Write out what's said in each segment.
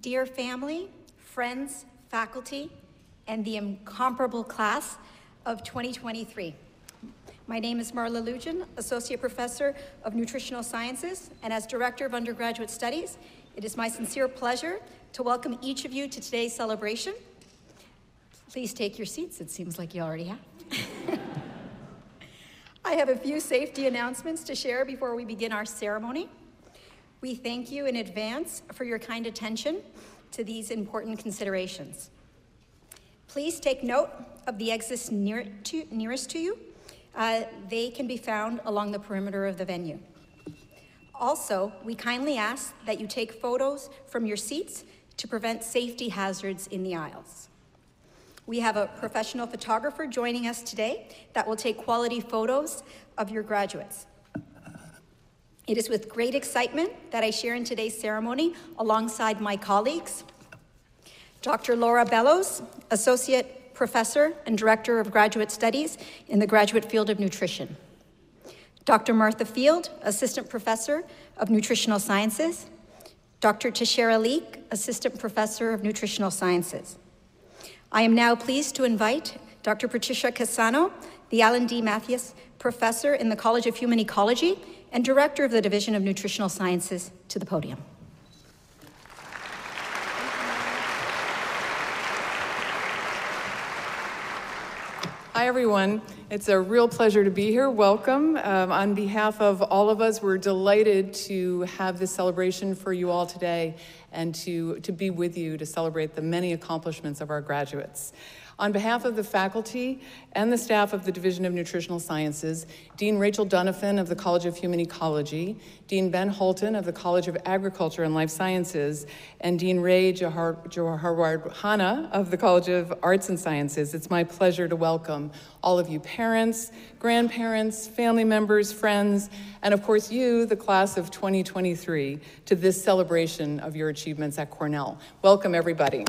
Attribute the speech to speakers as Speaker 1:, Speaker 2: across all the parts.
Speaker 1: Dear family, friends, faculty, and the incomparable class of 2023. My name is Marla Lujan, Associate Professor of Nutritional Sciences, and as Director of Undergraduate Studies, it is my sincere pleasure to welcome each of you to today's celebration. Please take your seats. It seems like you already have. I have a few safety announcements to share before we begin our ceremony. We thank you in advance for your kind attention to these important considerations. Please take note of the exits nearest to you. They can be found along the perimeter of the venue. Also, we kindly ask that you take photos from your seats to prevent safety hazards in the aisles. We have a professional photographer joining us today that will take quality photos of your graduates. It is with great excitement that I share in today's ceremony alongside my colleagues, Dr. Laura Bellows, Associate Professor and Director of Graduate Studies in the graduate field of nutrition, Dr. Martha Field, Assistant Professor of Nutritional Sciences, Dr. Tashera Leek, Assistant Professor of Nutritional Sciences. I am now pleased to invite Dr. Patricia Cassano, the Alan D. Mathias Professor in the College of Human Ecology and Director of the Division of Nutritional Sciences, to the podium.
Speaker 2: Hi, everyone. It's a real pleasure to be here. Welcome. On behalf of all of us, we're delighted to have this celebration for you all today and to be with you to celebrate the many accomplishments of our graduates. On behalf of the faculty and the staff of the Division of Nutritional Sciences, Dean Rachel Donovan of the College of Human Ecology, Dean Ben Holton of the College of Agriculture and Life Sciences, and Dean Ray Jaharwardhana of the College of Arts and Sciences, it's my pleasure to welcome all of you parents, grandparents, family members, friends, and of course you, the class of 2023, to this celebration of your achievements at Cornell. Welcome, everybody.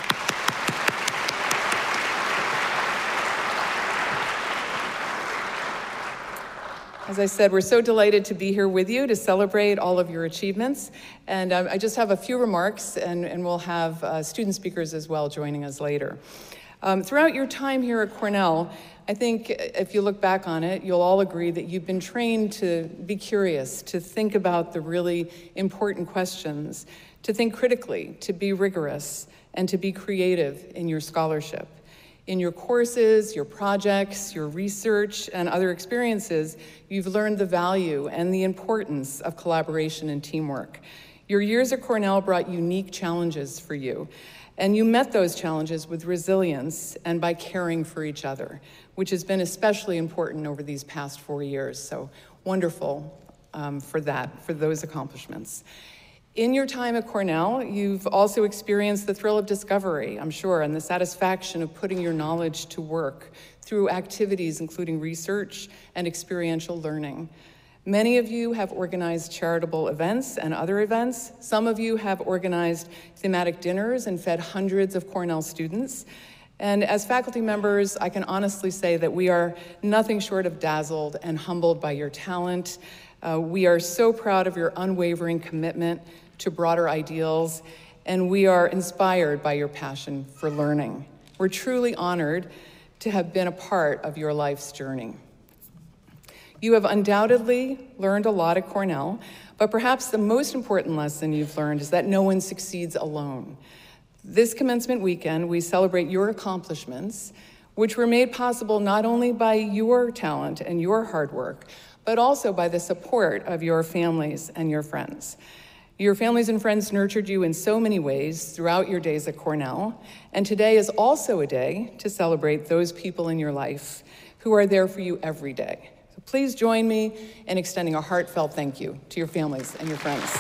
Speaker 2: As I said, we're so delighted to be here with you to celebrate all of your achievements. And I just have a few remarks, and we'll have student speakers as well joining us later. Throughout your time here at Cornell, I think if you look back on it, you'll all agree that you've been trained to be curious, to think about the really important questions, to think critically, to be rigorous, and to be creative in your scholarship. In your courses, your projects, your research, and other experiences, you've learned the value and the importance of collaboration and teamwork. Your years at Cornell brought unique challenges for you, and you met those challenges with resilience and by caring for each other, which has been especially important over these past 4 years. So wonderful for those accomplishments. In your time at Cornell, you've also experienced the thrill of discovery, I'm sure, and the satisfaction of putting your knowledge to work through activities including research and experiential learning. Many of you have organized charitable events and other events. Some of you have organized thematic dinners and fed hundreds of Cornell students. And as faculty members, I can honestly say that we are nothing short of dazzled and humbled by your talent. We are so proud of your unwavering commitment to broader ideals, and we are inspired by your passion for learning. We're truly honored to have been a part of your life's journey. You have undoubtedly learned a lot at Cornell, but perhaps the most important lesson you've learned is that no one succeeds alone. This commencement weekend, we celebrate your accomplishments, which were made possible not only by your talent and your hard work, but also by the support of your families and your friends. Your families and friends nurtured you in so many ways throughout your days at Cornell, and today is also a day to celebrate those people in your life who are there for you every day. So please join me in extending a heartfelt thank you to your families and your friends.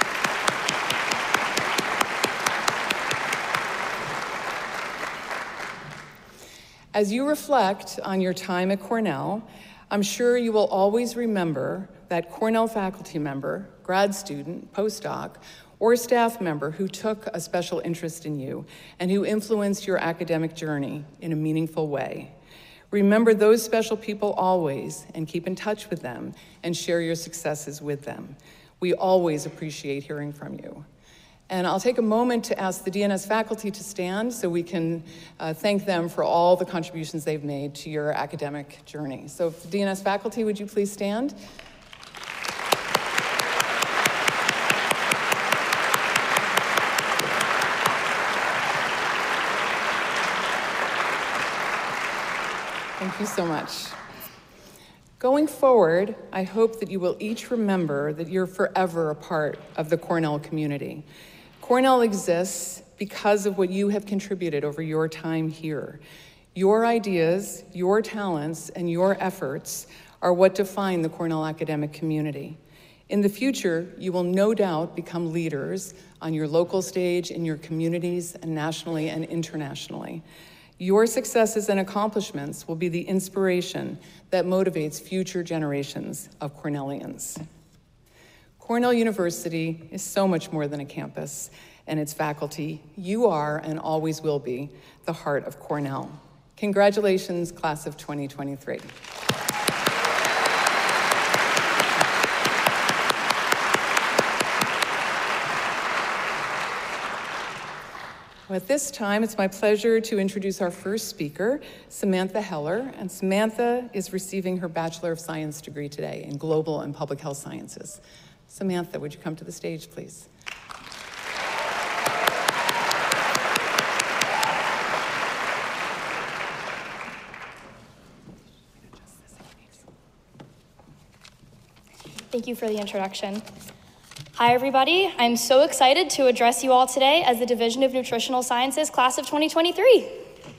Speaker 2: As you reflect on your time at Cornell, I'm sure you will always remember that Cornell faculty member, grad student, postdoc, or staff member who took a special interest in you and who influenced your academic journey in a meaningful way. Remember those special people always and keep in touch with them and share your successes with them. We always appreciate hearing from you. And I'll take a moment to ask the DNS faculty to stand so we can thank them for all the contributions they've made to your academic journey. So if the DNS faculty, would you please stand? Thank you so much. Going forward, I hope that you will each remember that you're forever a part of the Cornell community. Cornell exists because of what you have contributed over your time here. Your ideas, your talents, and your efforts are what define the Cornell academic community. In the future, you will no doubt become leaders on your local stage, in your communities, and nationally and internationally. Your successes and accomplishments will be the inspiration that motivates future generations of Cornellians. Cornell University is so much more than a campus and its faculty. You are, and always will be, the heart of Cornell. Congratulations, class of 2023. At this time, it's my pleasure to introduce our first speaker, Samantha Heller. And Samantha is receiving her Bachelor of Science degree today in Global and Public Health Sciences. Samantha, would you come to the stage, please?
Speaker 3: Thank you for the introduction. Hi, everybody. I'm so excited to address you all today as the Division of Nutritional Sciences class of 2023.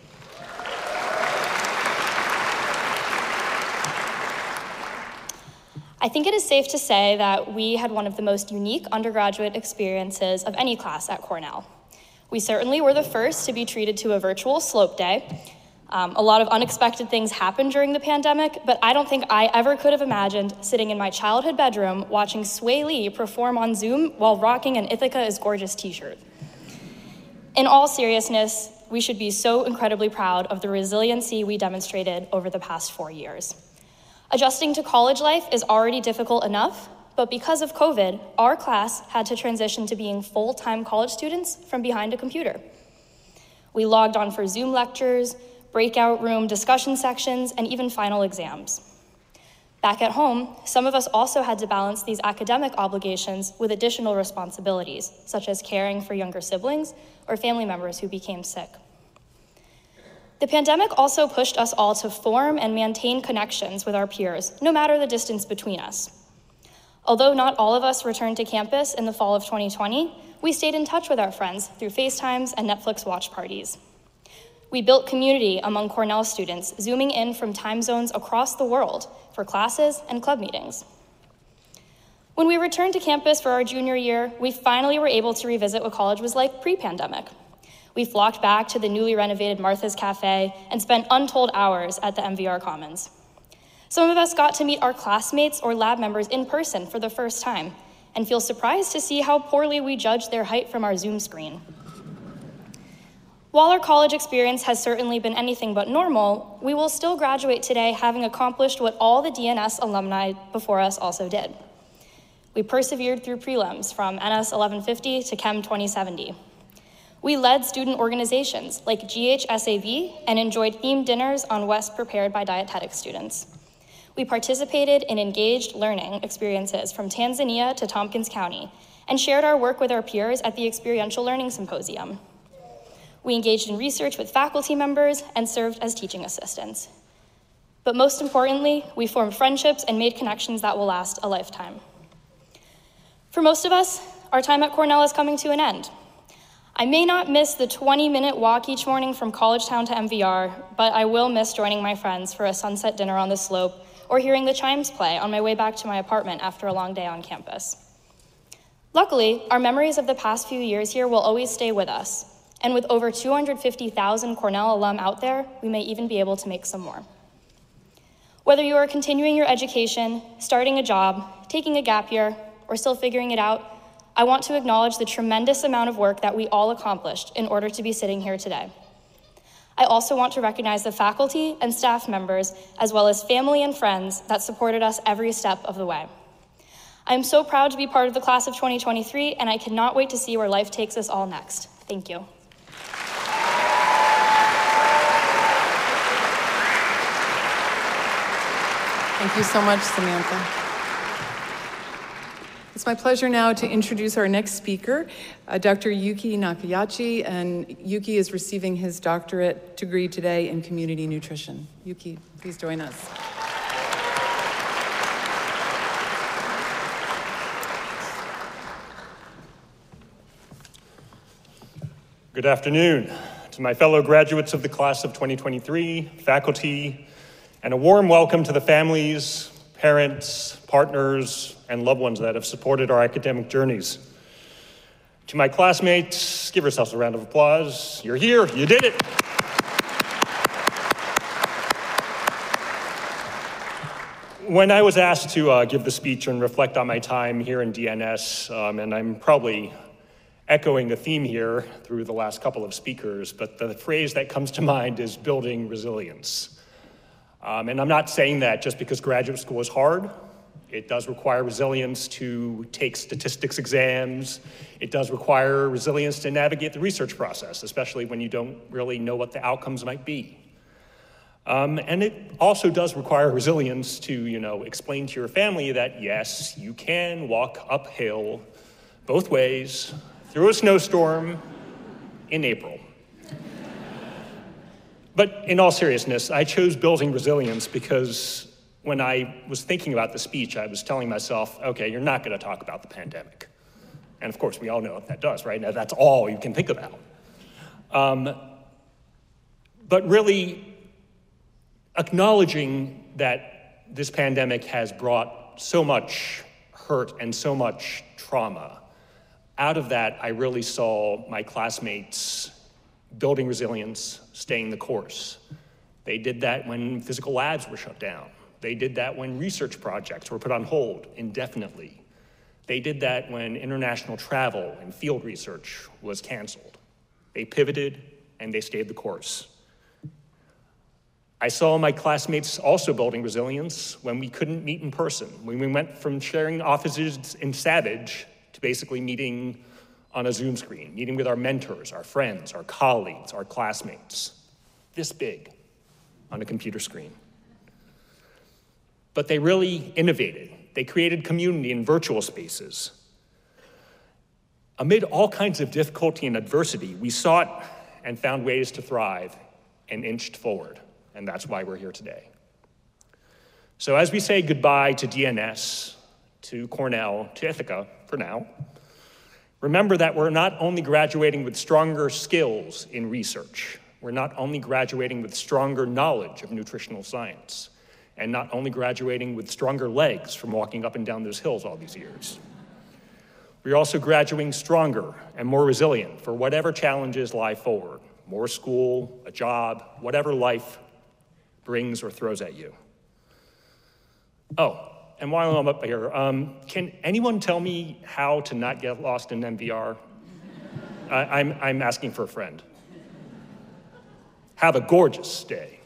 Speaker 3: I think it is safe to say that we had one of the most unique undergraduate experiences of any class at Cornell. We certainly were the first to be treated to a virtual slope day. A lot of unexpected things happened during the pandemic, but I don't think I ever could have imagined sitting in my childhood bedroom watching Sway Lee perform on Zoom while rocking an Ithaca is Gorgeous t-shirt. In all seriousness, we should be so incredibly proud of the resiliency we demonstrated over the past 4 years. Adjusting to college life is already difficult enough, but because of COVID, our class had to transition to being full-time college students from behind a computer. We logged on for Zoom lectures, breakout room discussion sections, and even final exams. Back at home, some of us also had to balance these academic obligations with additional responsibilities, such as caring for younger siblings or family members who became sick. The pandemic also pushed us all to form and maintain connections with our peers, no matter the distance between us. Although not all of us returned to campus in the fall of 2020, we stayed in touch with our friends through FaceTimes and Netflix watch parties. We built community among Cornell students, zooming in from time zones across the world for classes and club meetings. When we returned to campus for our junior year, we finally were able to revisit what college was like pre-pandemic. We flocked back to the newly renovated Martha's Cafe and spent untold hours at the MVR Commons. Some of us got to meet our classmates or lab members in person for the first time and feel surprised to see how poorly we judged their height from our Zoom screen. While our college experience has certainly been anything but normal, we will still graduate today having accomplished what all the DNS alumni before us also did. We persevered through prelims from NS 1150 to Chem 2070. We led student organizations like GHSAB and enjoyed themed dinners on West prepared by dietetic students. We participated in engaged learning experiences from Tanzania to Tompkins County and shared our work with our peers at the Experiential Learning Symposium. We engaged in research with faculty members and served as teaching assistants. But most importantly, we formed friendships and made connections that will last a lifetime. For most of us, our time at Cornell is coming to an end. I may not miss the 20-minute walk each morning from College Town to MVR, but I will miss joining my friends for a sunset dinner on the slope or hearing the chimes play on my way back to my apartment after a long day on campus. Luckily, our memories of the past few years here will always stay with us. And with over 250,000 Cornell alum out there, we may even be able to make some more. Whether you are continuing your education, starting a job, taking a gap year, or still figuring it out, I want to acknowledge the tremendous amount of work that we all accomplished in order to be sitting here today. I also want to recognize the faculty and staff members, as well as family and friends that supported us every step of the way. I'm so proud to be part of the class of 2023, and I cannot wait to see where life takes us all next. Thank you.
Speaker 2: Thank you so much, Samantha. It's my pleasure now to introduce our next speaker, Dr. Yuki Nakayachi, and Yuki is receiving his doctorate degree today in community nutrition. Yuki, please join us.
Speaker 4: Good afternoon to my fellow graduates of the class of 2023, faculty, and a warm welcome to the families, parents, partners, and loved ones that have supported our academic journeys. To my classmates, give yourselves a round of applause. You're here, you did it. When I was asked to give the speech and reflect on my time here in DNS, and I'm probably echoing a theme here through the last couple of speakers, but the phrase that comes to mind is building resilience. And I'm not saying that just because graduate school is hard. It does require resilience to take statistics exams. It does require resilience to navigate the research process, especially when you don't really know what the outcomes might be. And it also does require resilience to, explain to your family that yes, you can walk uphill both ways through a snowstorm in April. But in all seriousness, I chose building resilience because when I was thinking about the speech, I was telling myself, okay, you're not going to talk about the pandemic. And of course, we all know what that does, right? Now, that's all you can think about. But really, acknowledging that this pandemic has brought so much hurt and so much trauma, out of that, I really saw my classmates building resilience, staying the course. They did that when physical labs were shut down. They did that when research projects were put on hold indefinitely. They did that when international travel and field research was canceled. They pivoted and they stayed the course. I saw my classmates also building resilience when we couldn't meet in person, when we went from sharing offices in Savage to basically meeting on a Zoom screen, meeting with our mentors, our friends, our colleagues, our classmates, this big on a computer screen. But they really innovated. They created community in virtual spaces. Amid all kinds of difficulty and adversity, we sought and found ways to thrive and inched forward, and that's why we're here today. So as we say goodbye to DNS, to Cornell, to Ithaca for now, remember that we're not only graduating with stronger skills in research, we're not only graduating with stronger knowledge of nutritional science, and not only graduating with stronger legs from walking up and down those hills all these years. We're also graduating stronger and more resilient for whatever challenges lie forward, more school, a job, whatever life brings or throws at you. Oh, and while I'm up here, can anyone tell me how to not get lost in MVR? I'm asking for a friend. Have a gorgeous day.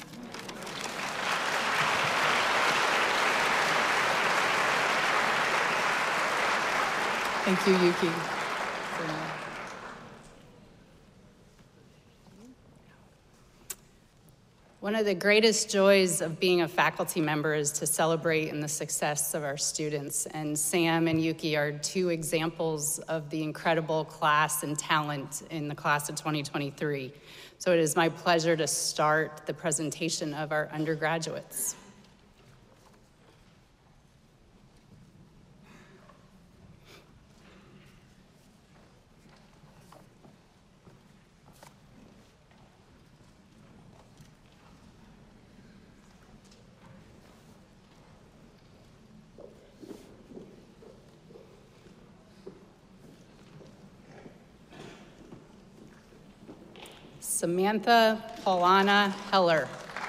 Speaker 2: Thank you, Yuki.
Speaker 5: One of the greatest joys of being a faculty member is to celebrate in the success of our students. And Sam and Yuki are two examples of the incredible class and talent in the class of 2023. So it is my pleasure to start the presentation of our undergraduates. Samantha Paulana Heller.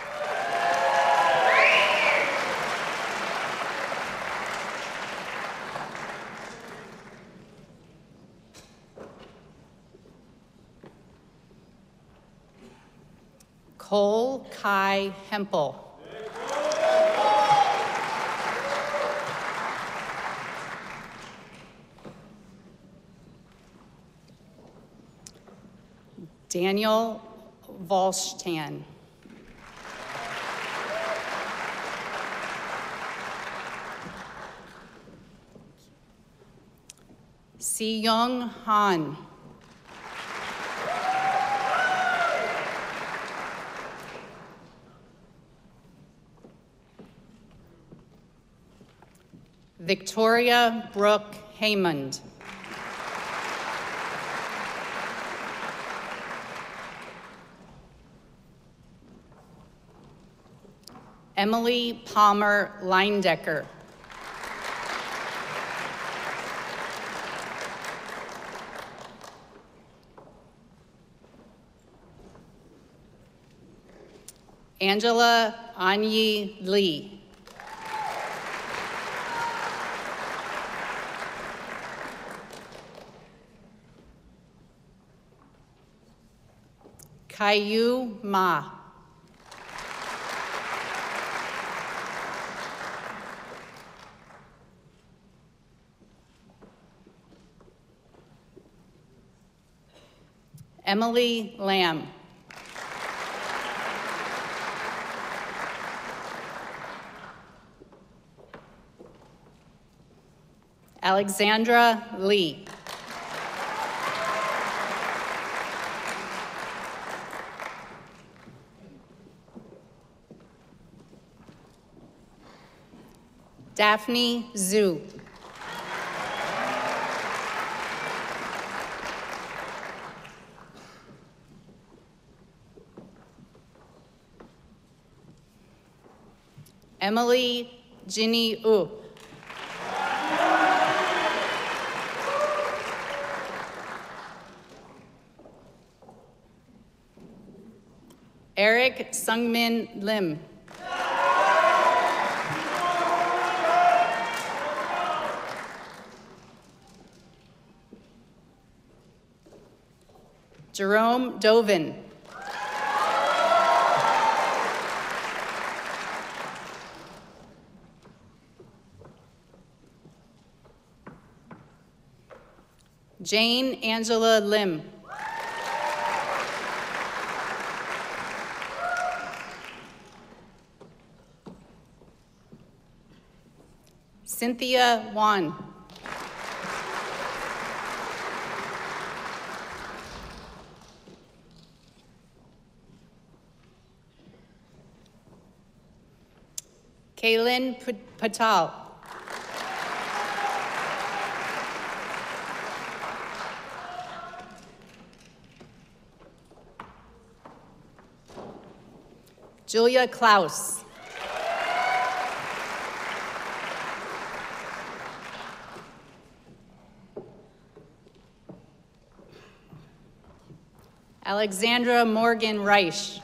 Speaker 5: Cole Kai Hempel. Daniel Volshtan. Si-Young Han. Victoria Brooke Haymond. Emily Palmer Leindecker. Angela Anyi Lee. Caillou Ma. Emily Lamb. Alexandra Lee. Daphne Zhu. Emily Ginny Wu. Eric Sungmin Lim. Jerome Dovin. Jane Angela Lim. Cynthia Wan. Kaylin Patel. Julia Klaus. Alexandra Morgan Reich.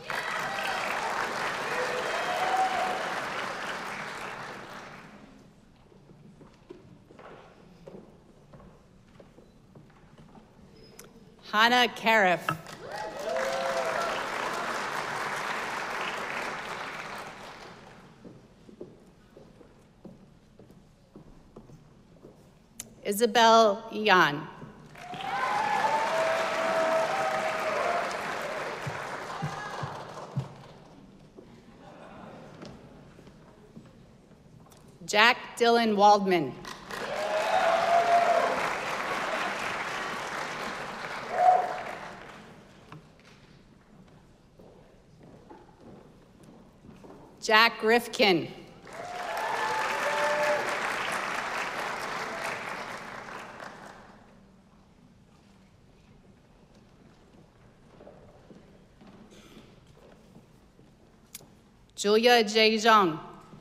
Speaker 5: Hannah Cariff. Isabel Ian. Jack Dylan Waldman. Jack Rifkin. Julia J. Zhang.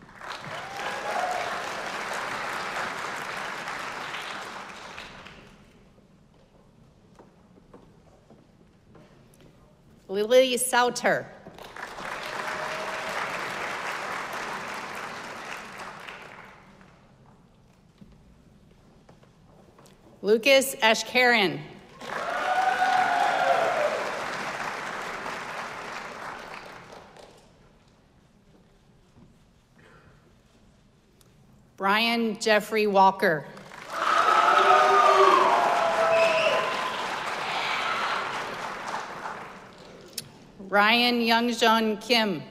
Speaker 5: Lily Sauter. Lucas Ashkaran. Brian Jeffrey Walker. Ryan Youngjeon Kim.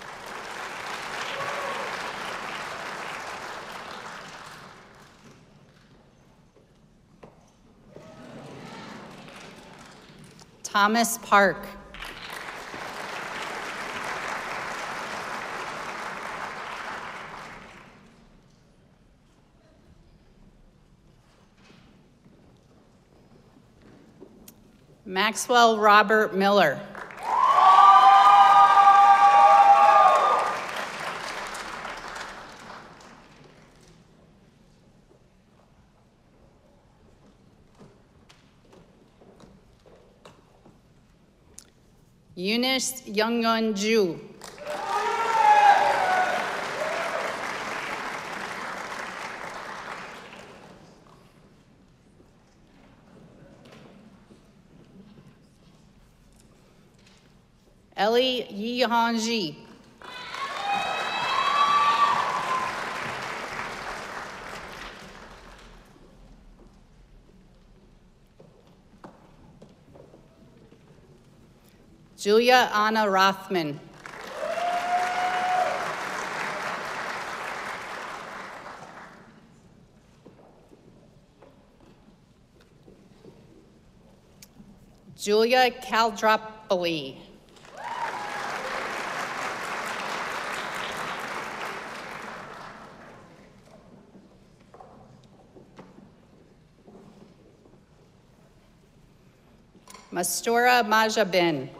Speaker 5: Thomas Park. Maxwell Robert Miller. Eunice Youngun Ju. Ellie Yi-Han Ji. Julia Anna Rothman. Julia Caldropoli. Mastura Majabin.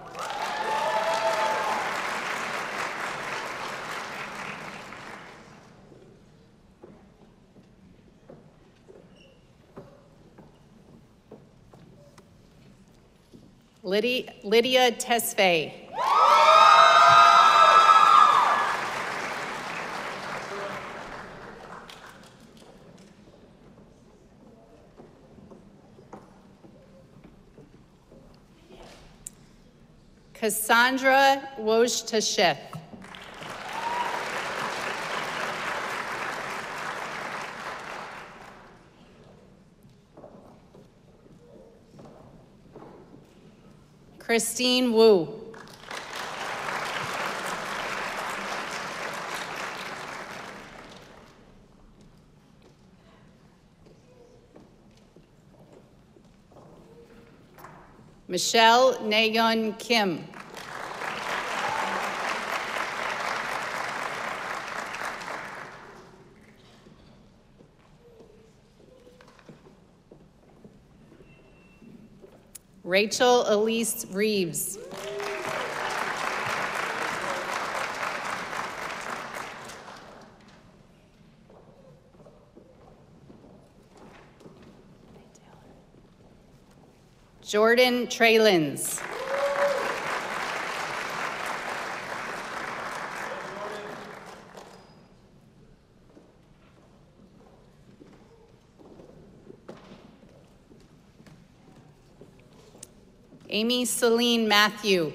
Speaker 5: Lydia Tesfaye. Cassandra Wojtaszek. Christine Wu. Michelle Nayeon Kim. Rachel Elise Reeves. Jordan Traylins. Amy Celine Matthew.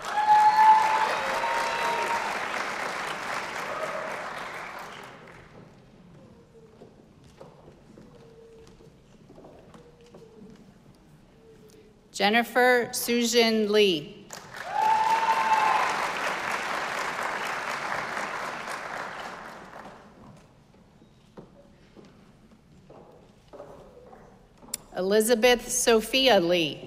Speaker 5: Jennifer Sujin Lee. Elizabeth Sophia Lee.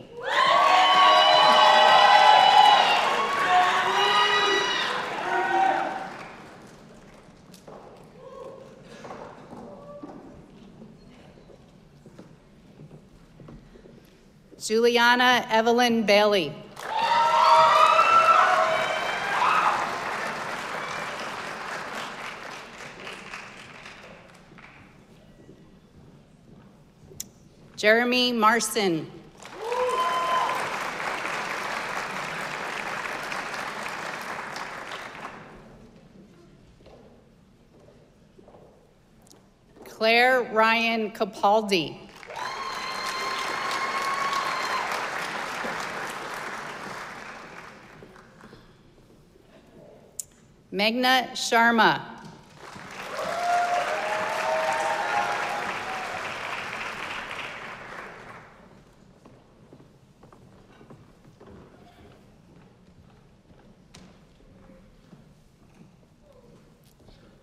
Speaker 5: Juliana Evelyn Bailey. Jeremy Marson. Claire Ryan Capaldi. Meghna Sharma.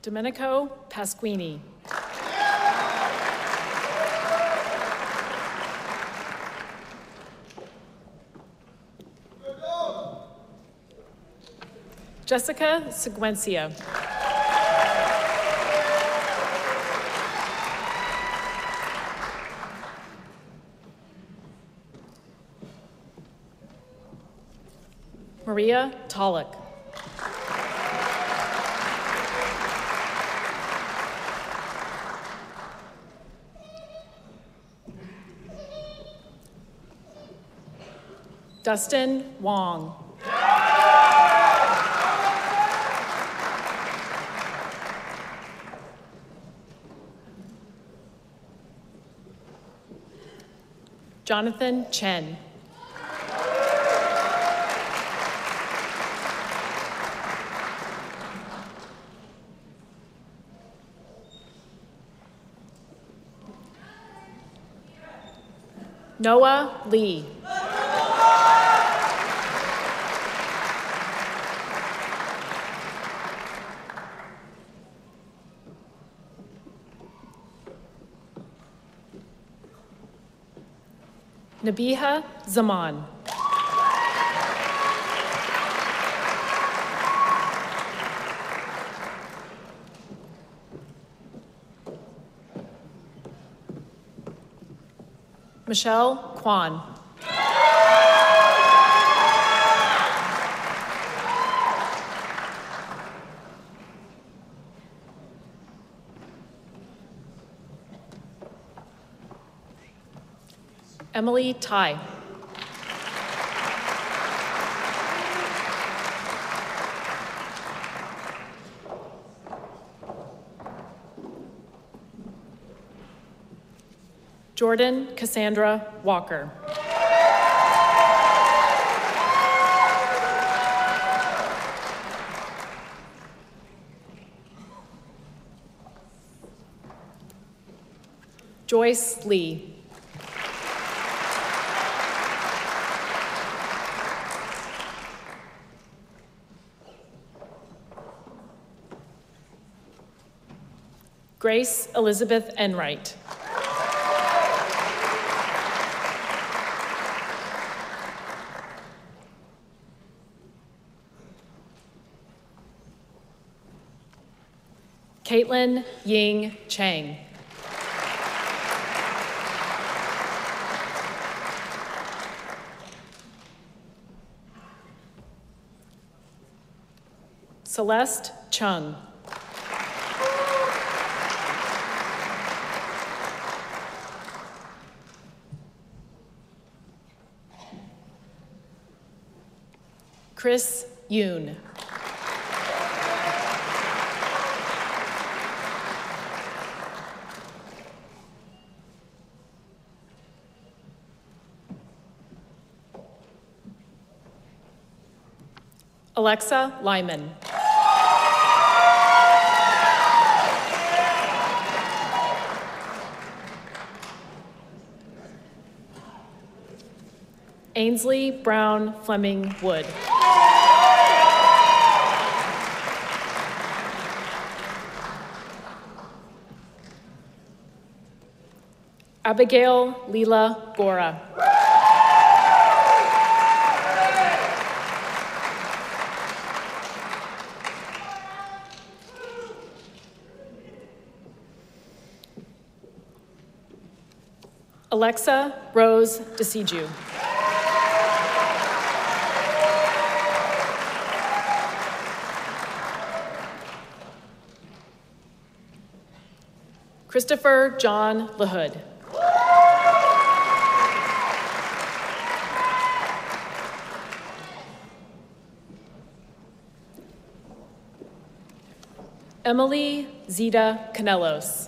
Speaker 6: Domenico Pasquini. Jessica Seguencia. Maria Tolick. Dustin Wong. Jonathan Chen. Noah Lee. Nabiha Zaman. Michelle Kwan. Emily Tai. Jordan Cassandra Walker. Joyce Lee. Grace Elizabeth Enright. Caitlin Ying Chang. Celeste Chung. Chris Yoon. Alexa Lyman. Ainsley Brown Fleming Wood. Abigail Leela Gora. Alexa Rose DeSiju. Christopher John LaHood. Emily Zita Canelos.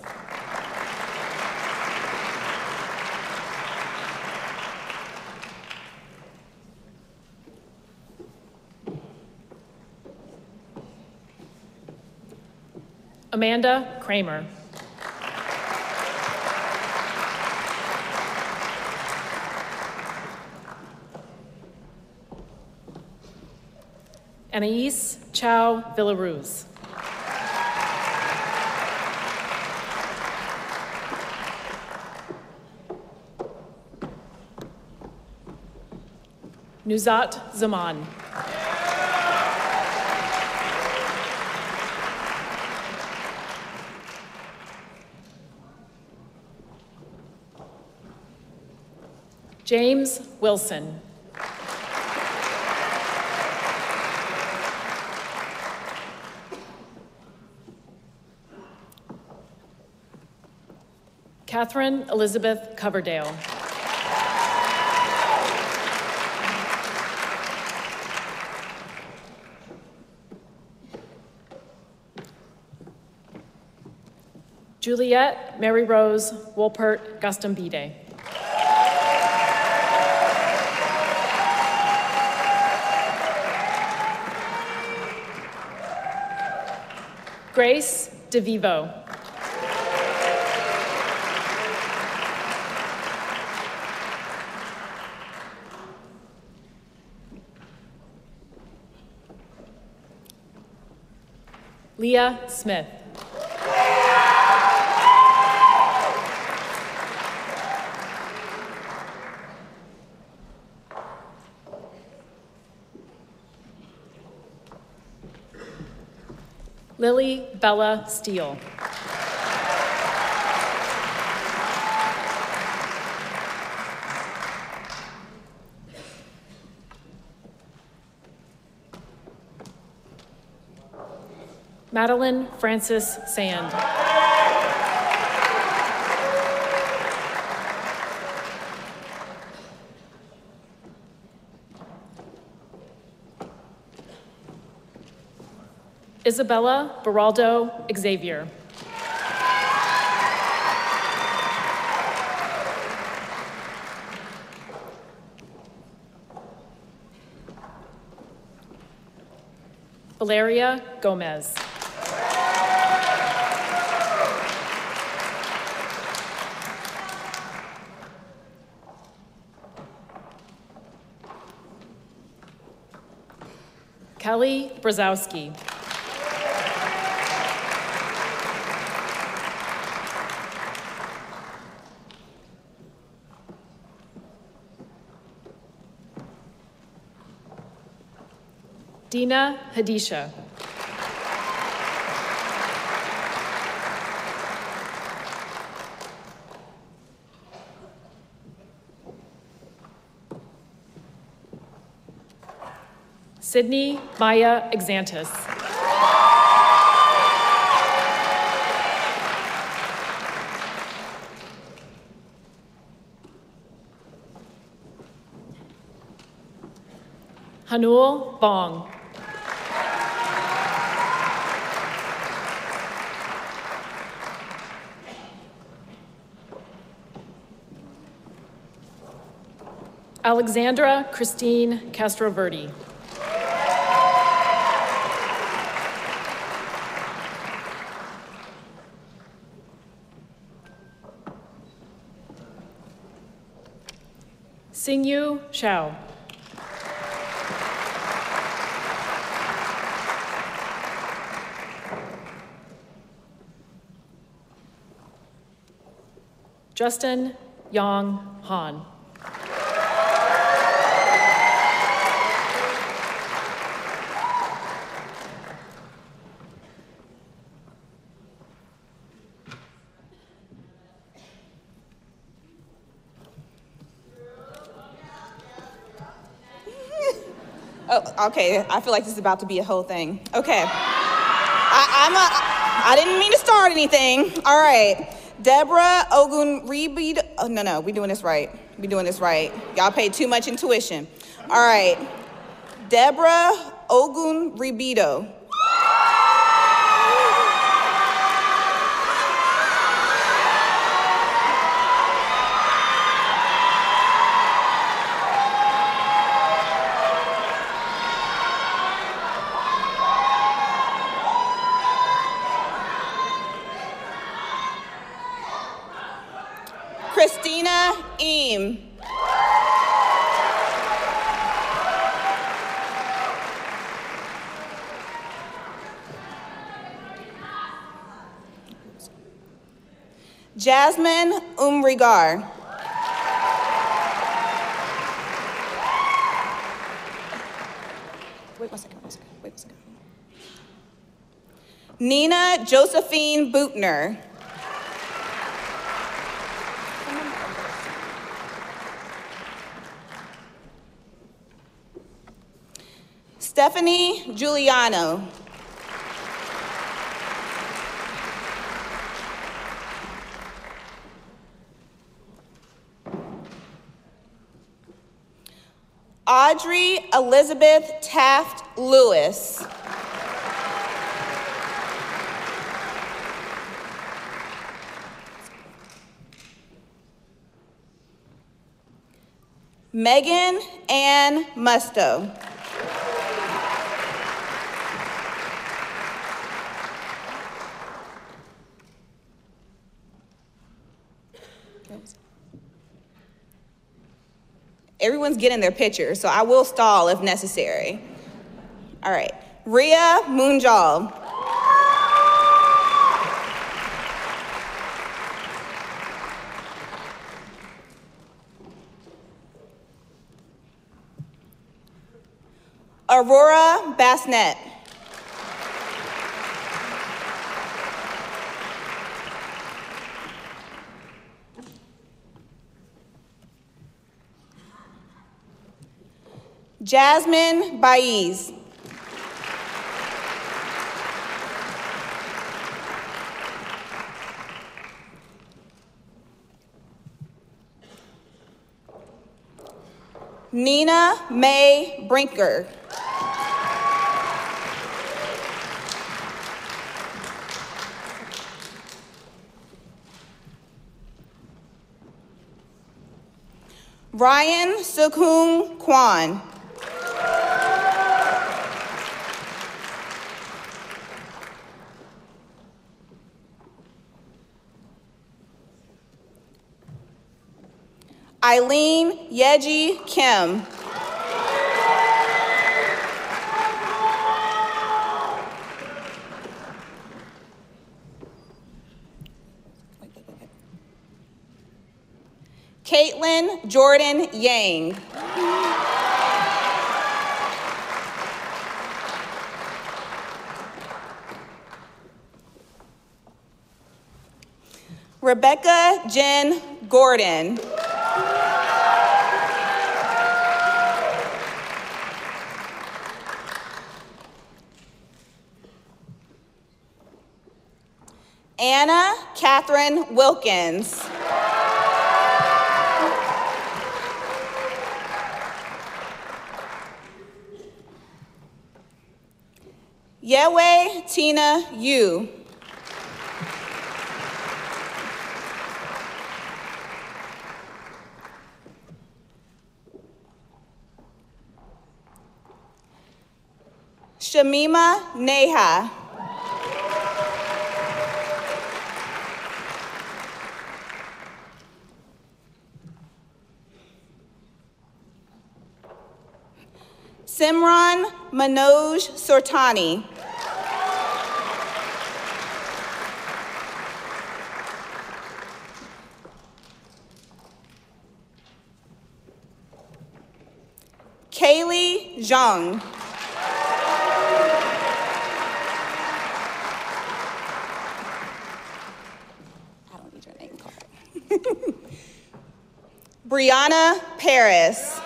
Speaker 6: Amanda Kramer. Anais Chow Villaruz. Nuzat Zaman. James Wilson. Catherine Elizabeth Coverdale. Juliet Mary Rose Wolpert Gustambide. Grace DeVivo. Leah Smith. Lily Bella Steele. Madeline Frances Sand. Isabella Baraldo Xavier. Valeria Gomez. Kelly Brzezowski. Dina Hadisha. Sydney Maya Exantis. Hanul Bong. Alexandra Christine Castroverdi. Xingyu Shao. Justin Yang Han.
Speaker 7: Oh, okay, I feel like this is about to be a whole thing. Okay. I didn't mean to start anything. All right. Deborah Ogunribido. Oh, no, we doing this right. Y'all paid too much in tuition. All right. Deborah Ogunribido. Christina Eam. Jasmine Umrigar. Nina Josephine Bootner. Stephanie Giuliano. Audrey Elizabeth Taft Lewis. Megan Ann Musto. Everyone's getting their picture, so I will stall if necessary. All right, Ria Munjal. Aurora Bassnett. Jasmine Baez. Nina Mae Brinker. Ryan Sukhoon Kwan. Eileen Yeji Kim. Caitlin Jordan Yang. Rebecca Jen Gordon. Anna Catherine Wilkins. Yewe Tina Yu. Shamima Neha. Simran Manoj Sortani. Kaylee Zhang. I don't need your name card. Brianna Paris.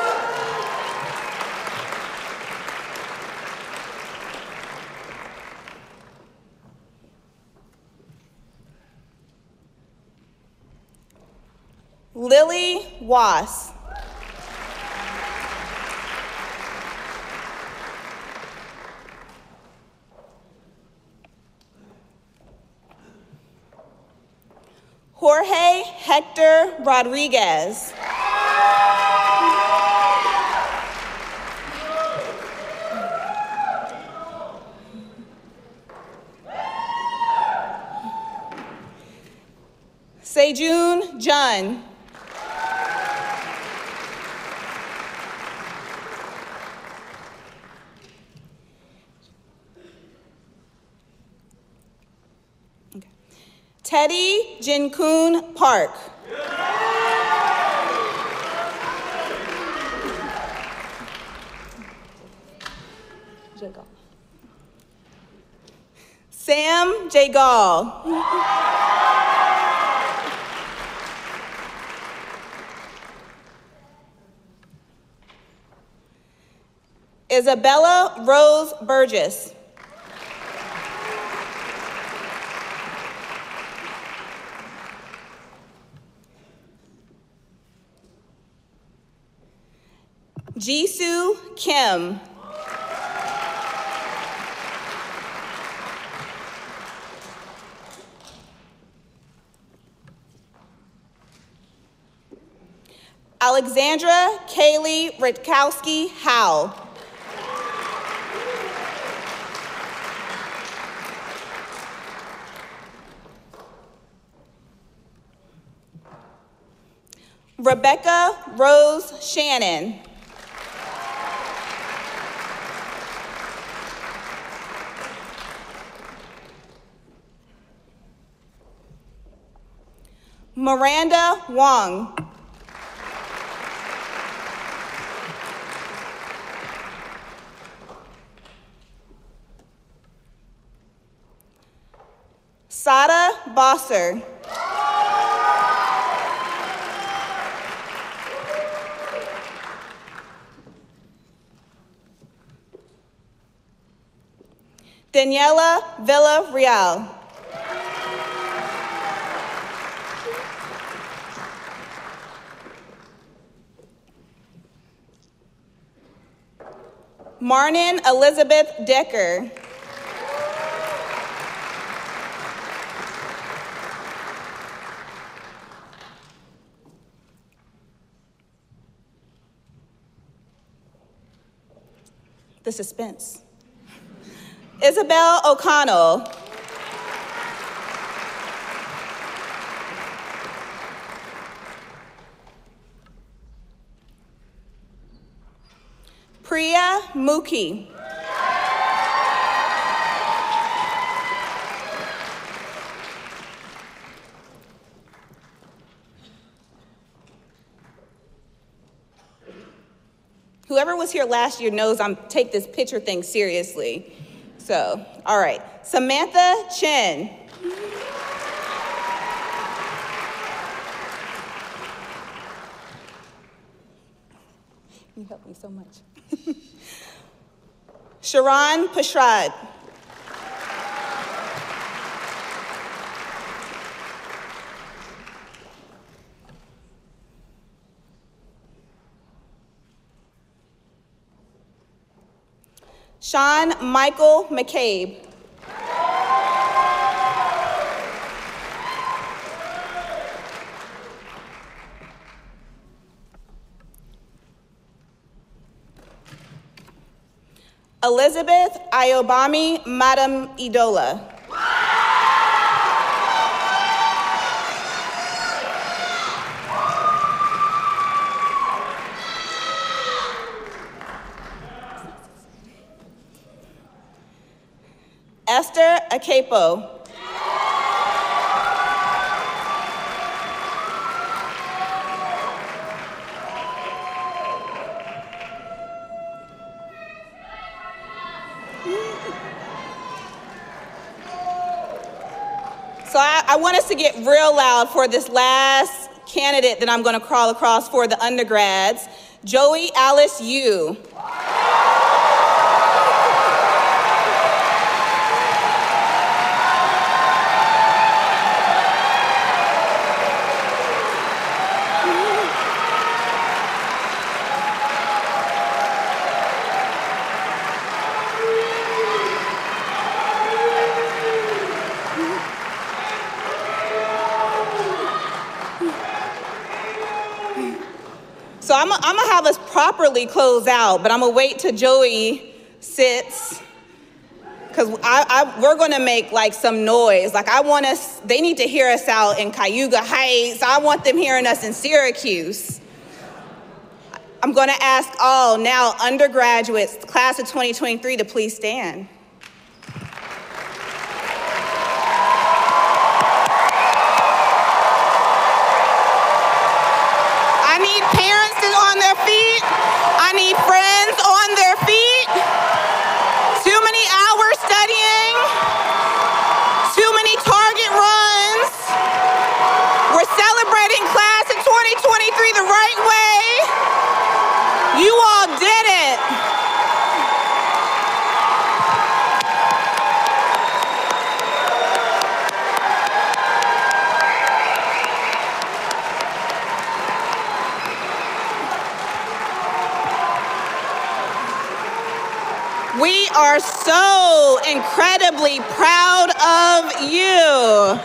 Speaker 7: Lily Wass. Jorge Hector Rodriguez. Sejun Jun. Teddy Jinkoon Park. Sam J. Gall. Isabella Rose Burgess. Jisoo Kim. Alexandra Kaylee Rutkowski Howe. Rebecca Rose Shannon. Miranda Wong. Sada Bosser. Daniela Villarreal. Marnin Elizabeth Decker. The suspense. Isabel O'Connell. Priya Mukhi. Whoever was here last year knows I take this picture thing seriously. So, all right. Samantha Chen. You helped me so much. Sharon Pashrad. Sean Michael McCabe. Elizabeth Ayobami Madam Idola. Esther Akepo. So I want us to get real loud for this last candidate that I'm going to crawl across for the undergrads, Joey Alice Yu. So I'm gonna have us properly close out, but I'm gonna wait till Joey sits, because we're gonna make like some noise. Like they need to hear us out in Cayuga Heights. I want them hearing us in Syracuse. I'm gonna ask all now undergraduates, class of 2023, to please stand. I need friends on their feet. Too many hours studying. so incredibly proud of you.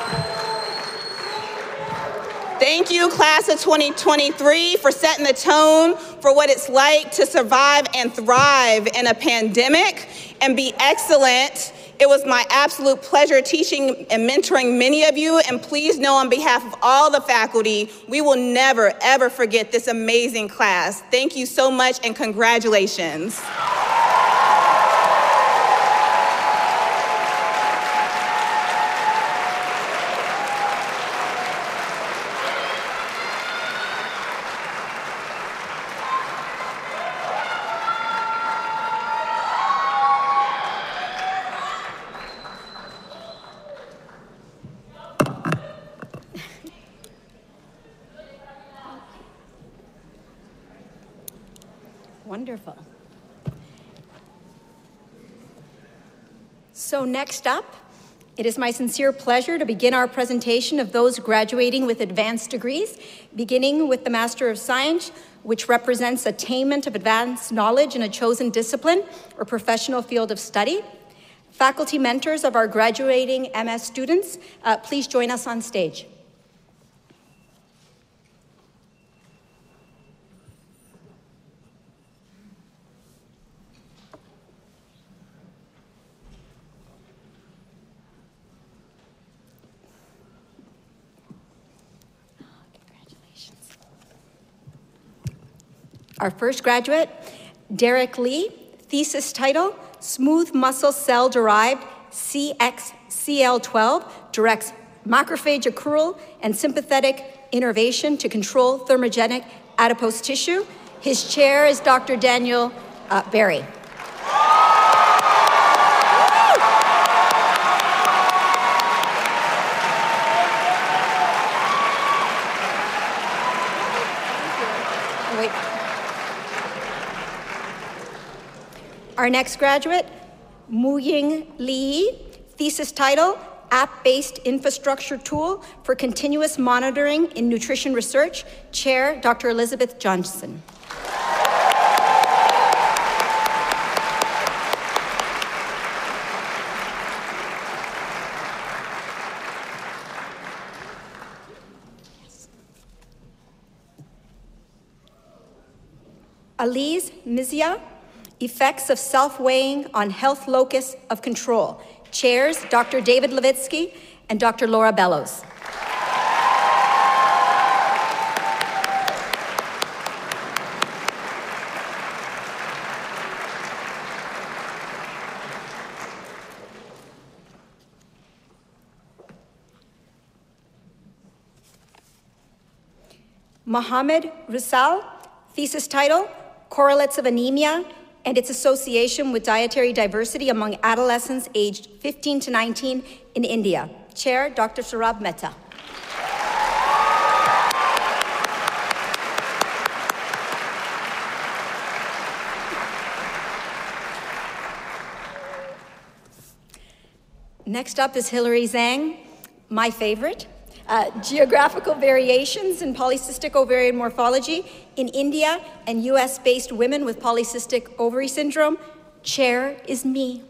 Speaker 7: Thank you, class of 2023, for setting the tone for what it's like to survive and thrive in a pandemic and be excellent. It was my absolute pleasure teaching and mentoring many of you, and please know on behalf of all the faculty, we will never, ever forget this amazing class. Thank you so much and congratulations.
Speaker 1: Wonderful. So next up, it is my sincere pleasure to begin our presentation of those graduating with advanced degrees, beginning with the Master of Science, which represents attainment of advanced knowledge in a chosen discipline or professional field of study. Faculty mentors of our graduating MS students, please join us on stage. Our first graduate, Derek Lee, thesis title, Smooth Muscle Cell-Derived CXCL12 directs macrophage accrual and sympathetic innervation to control thermogenic adipose tissue. His chair is Dr. Daniel Berry. Wait. Our next graduate, Muying Lee, thesis title, App-Based Infrastructure Tool for Continuous Monitoring in Nutrition Research, Chair, Dr. Elizabeth Johnson. Elise Mizia, Effects of Self-Weighing on Health Locus of Control. Chairs, Dr. David Levitsky and Dr. Laura Bellows. Mohammed Rusal, thesis title, Correlates of Anemia and its association with dietary diversity among adolescents aged 15 to 19 in India. Chair, Dr. Saurabh Mehta. Next up is Hilary Zhang, my favorite. Geographical variations in polycystic ovarian morphology in India and US-based women with polycystic ovary syndrome. Chair is me.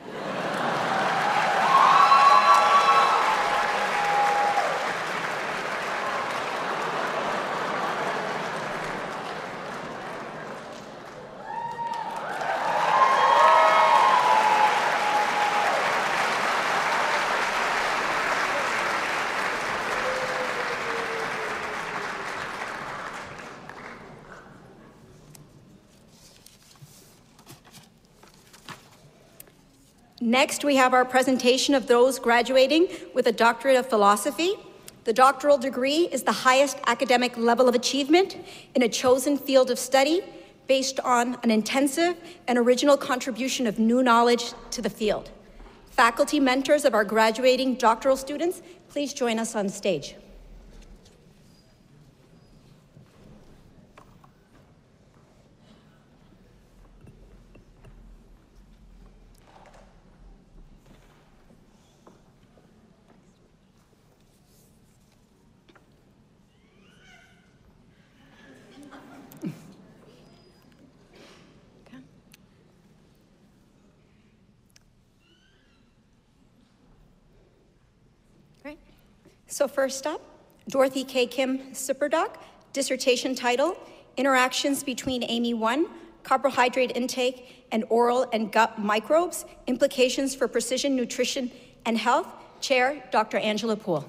Speaker 1: Next, we have our presentation of those graduating with a doctorate of philosophy. The doctoral degree is the highest academic level of achievement in a chosen field of study based on an intensive and original contribution of new knowledge to the field. Faculty mentors of our graduating doctoral students, please join us on stage. So first up, Dorothy K. Kim Superdoc, dissertation title, Interactions Between AMY1, Carbohydrate Intake, and Oral and Gut Microbes, Implications for Precision Nutrition and Health. Chair, Dr. Angela Poole.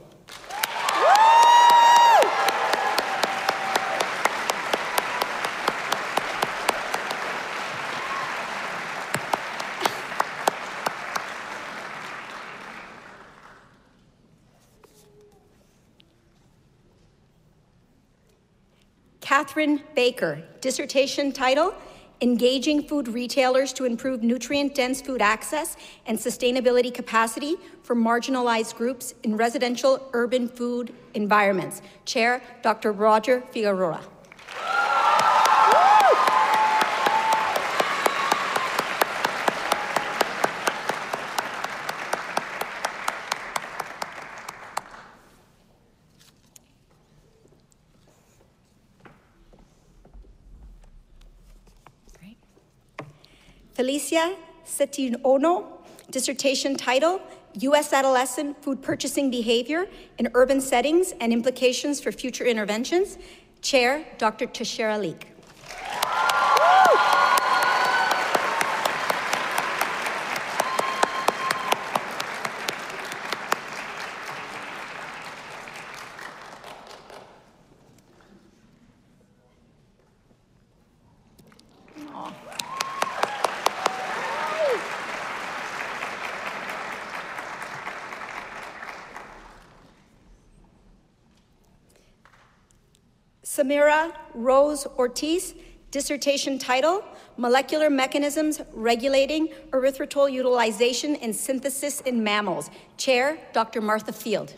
Speaker 1: Catherine Baker, dissertation title, Engaging Food Retailers to Improve Nutrient-Dense Food Access and Sustainability Capacity for Marginalized Groups in Residential Urban Food Environments. Chair, Dr. Roger Figueroa. Felicia Setiono, dissertation title, U.S. Adolescent Food Purchasing Behavior in Urban Settings and Implications for Future Interventions. Chair, Dr. Tashera Leek. Samira Rose Ortiz, dissertation title, Molecular Mechanisms Regulating Erythritol Utilization and Synthesis in Mammals. Chair, Dr. Martha Field.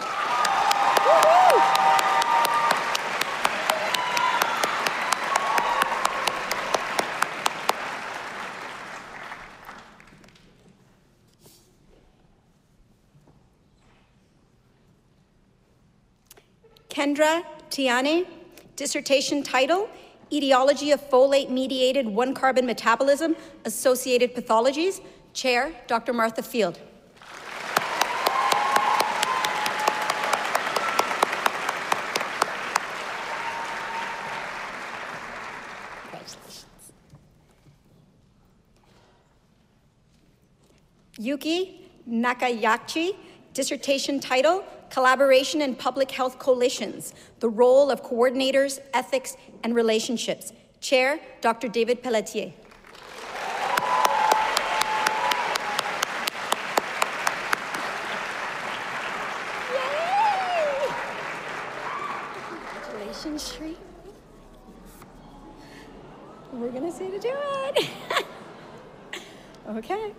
Speaker 1: Kendra Tiane, dissertation title, Etiology of Folate-Mediated One-Carbon Metabolism, Associated Pathologies. Chair, Dr. Martha Field. Congratulations. Yuki Nakayachi, dissertation title, Collaboration in Public Health Coalitions, the Role of Coordinators, Ethics, and Relationships. Chair, Dr. David Pelletier. Yay! Congratulations, Shri. We're gonna say to do it. Okay.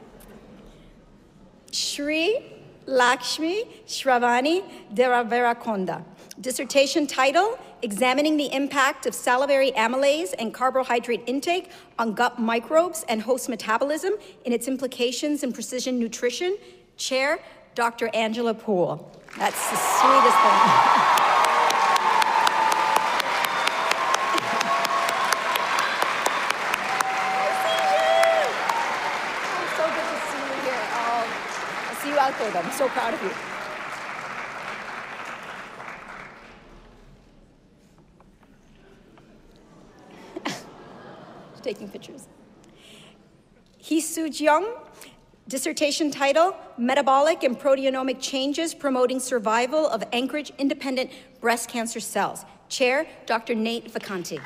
Speaker 1: Shri Lakshmi Shravani Deraverakonda. Dissertation title, Examining the Impact of Salivary Amylase and Carbohydrate Intake on Gut Microbes and Host Metabolism in its Implications in Precision Nutrition. Chair, Dr. Angela Poole. That's the sweetest thing. Out there, I'm so proud of you. Taking pictures. Hee-Soo Jeong, dissertation title, Metabolic and Proteomic Changes Promoting Survival of Anchorage-Independent Breast Cancer Cells. Chair, Dr. Nate Vacanti.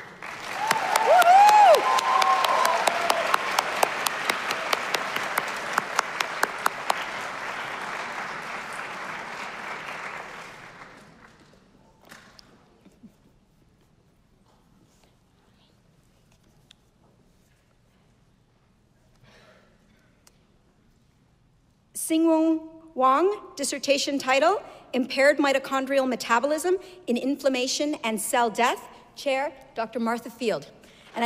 Speaker 1: Singwon Wang, dissertation title, Impaired Mitochondrial Metabolism in Inflammation and Cell Death. Chair, Dr. Martha Field. And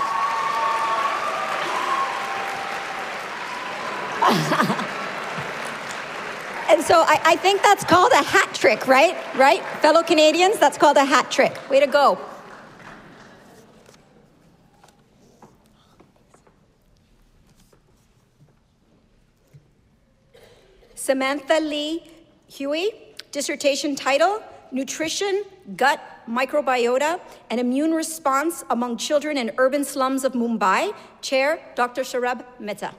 Speaker 1: and so I think that's called a hat trick, right? Right? Fellow Canadians, that's called a hat trick. Way to go. Samantha Lee Huey, Dissertation title, Nutrition, Gut Microbiota, and Immune Response Among Children in Urban Slums of Mumbai. Chair, Dr. Saurabh Mehta.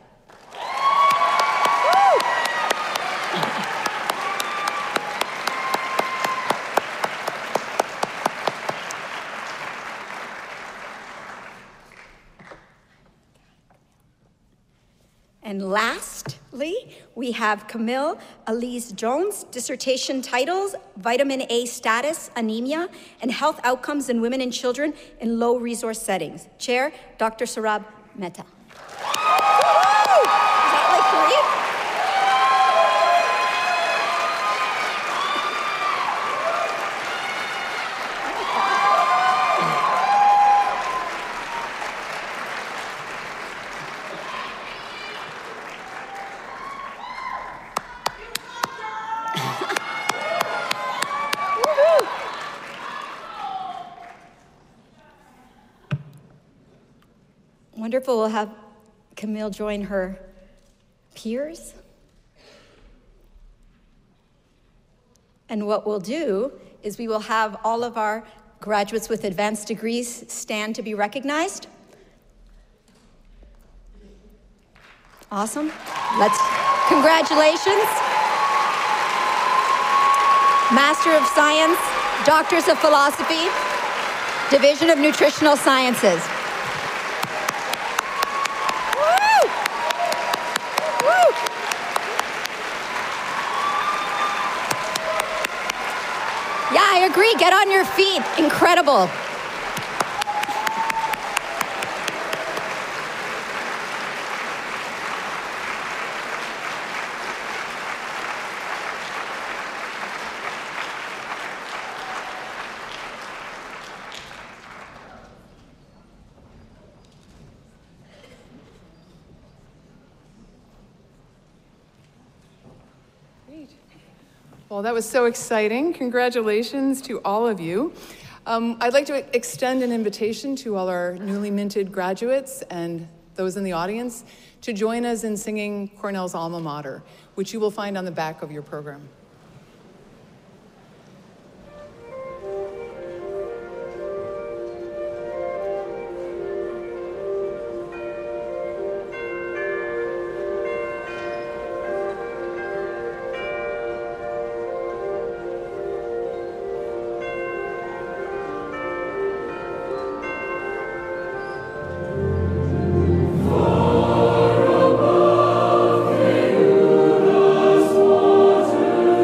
Speaker 1: And lastly, we have Camille Elise Jones, dissertation titles, Vitamin A Status, Anemia, and Health Outcomes in Women and Children in Low Resource Settings. Chair, Dr. Saurabh Mehta. Is that like 3? Wonderful. We'll have Camille join her peers. And what we'll do is we will have all of our graduates with advanced degrees stand to be recognized. Awesome. Congratulations. Master of Science, Doctors of Philosophy, Division of Nutritional Sciences. Yeah, I agree. Get on your feet. Incredible.
Speaker 2: Well, that was so exciting. Congratulations to all of you. I'd like to extend an invitation to all our newly minted graduates and those in the audience to join us in singing Cornell's alma mater, which you will find on the back of your program.
Speaker 8: Above the universe waters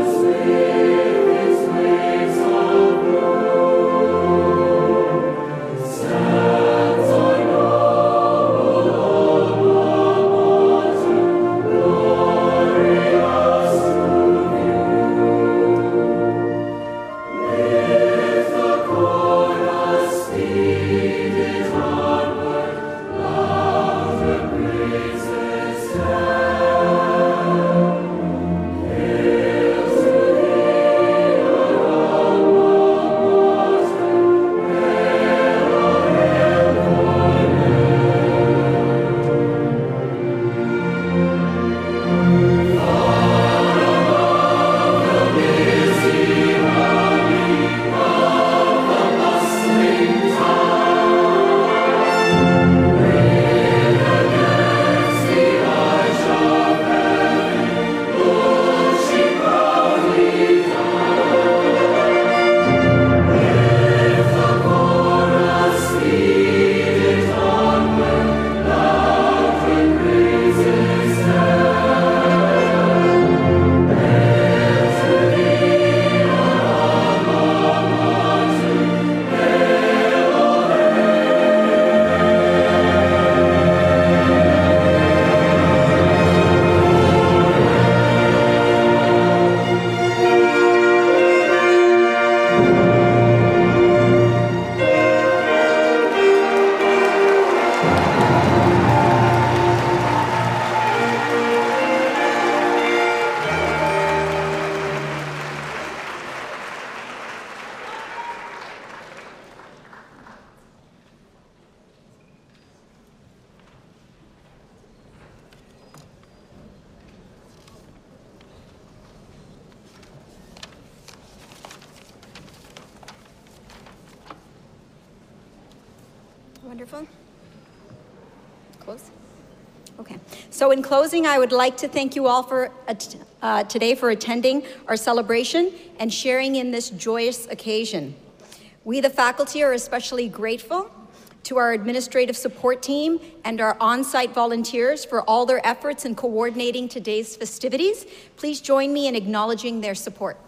Speaker 1: Wonderful. Close. Okay. So in closing, I would like to thank you all for today for attending our celebration and sharing in this joyous occasion. We, the faculty, are especially grateful to our administrative support team and our on-site volunteers for all their efforts in coordinating today's festivities. Please join me in acknowledging their support.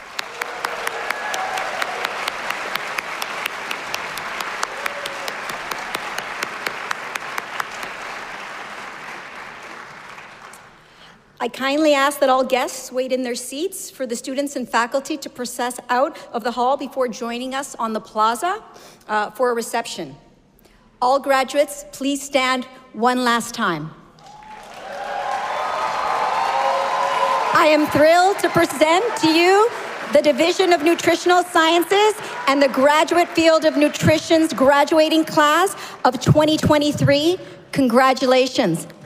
Speaker 1: I kindly ask that all guests wait in their seats for the students and faculty to process out of the hall before joining us on the plaza for a reception. All graduates, please stand one last time. I am thrilled to present to you the Division of Nutritional Sciences and the Graduate Field of Nutrition's graduating class of 2023. Congratulations.